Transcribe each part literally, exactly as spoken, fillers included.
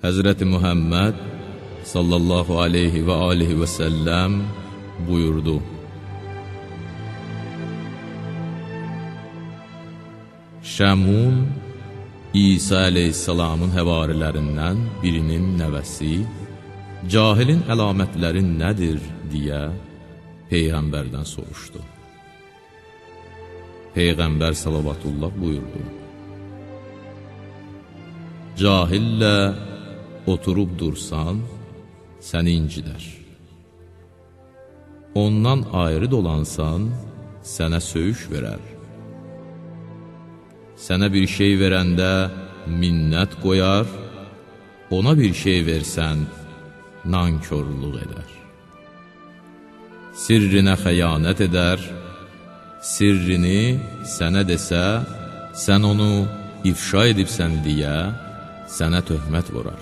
Həzrəti Muhammed sallallahu aleyhi və aleyhi və səlləm buyurdu: Şəmun, İsa aleyhissalamın həvarilərindən birinin nəvəsi, cahilin əlamətləri nədir deyə Peyğəmbərdən soruşdu. Peyğəmbər salavatullah buyurdu: Cahillə oturub dursan, səni incidər. Ondan ayrı dolansan, sənə söyüş verər. Sənə bir şey verəndə minnət qoyar, ona bir şey versən, nankörlük edər. Sirrinə xəyanət edər, sirrini sənə desə, sən onu ifşa edibsən deyə, sənə töhmət vurar.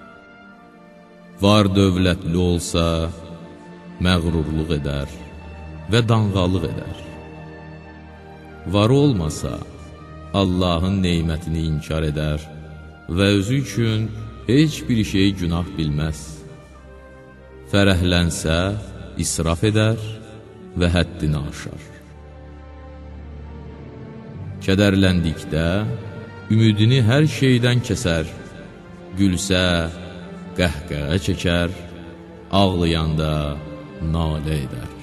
Var dövlətli olsa, məğrurluq edər və danğalıq edər. Var olmasa, Allahın neymətini inkar edər və özü üçün heç bir şey günah bilməz. Fərəhlənsə, israf edər və həddini aşar. Kədərləndikdə, ümidini hər şeydən kəsər, gülsə, qəhqəhə çəkər, ağlayanda nalə edər.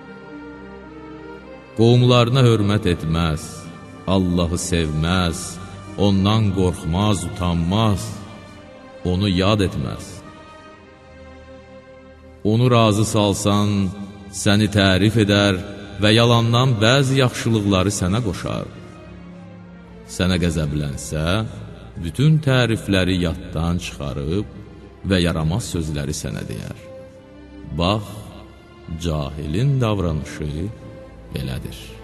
Qovumlarına hörmət etməz, Allahı sevməz, ondan qorxmaz, utanmaz, onu yad etməz. Onu razı salsan, səni tərif edər və yalandan bəzi yaxşılıqları sənə qoşar. Sənə qəzəblənsə, bütün tərifləri yaddan çıxarıb və yaramaz sözləri sənə deyər. Bax, cahilin davranışı belədir.